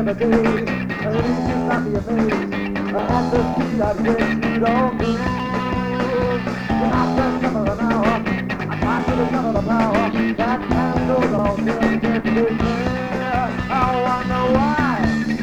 of the day. And it just not be amazed at the speed at which you don't move. When I press some of the hour, I try to the top of the power. That time goes on till you get to this year. I wonder why.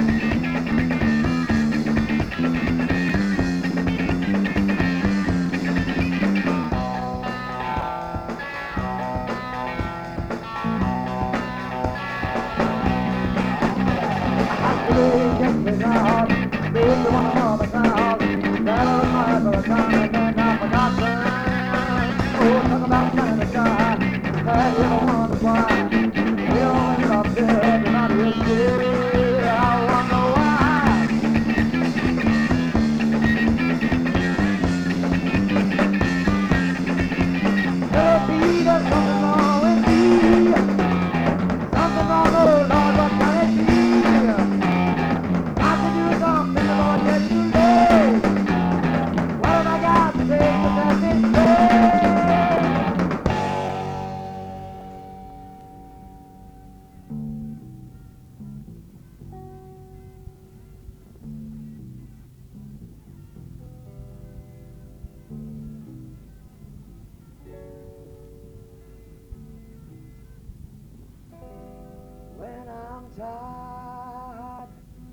When I'm tired,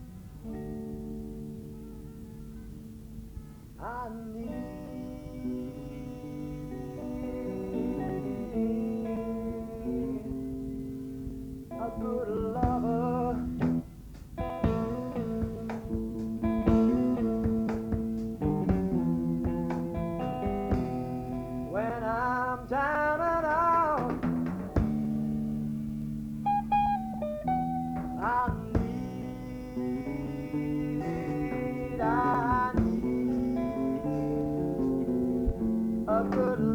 I need a good lover. When I'm down and out, I need a good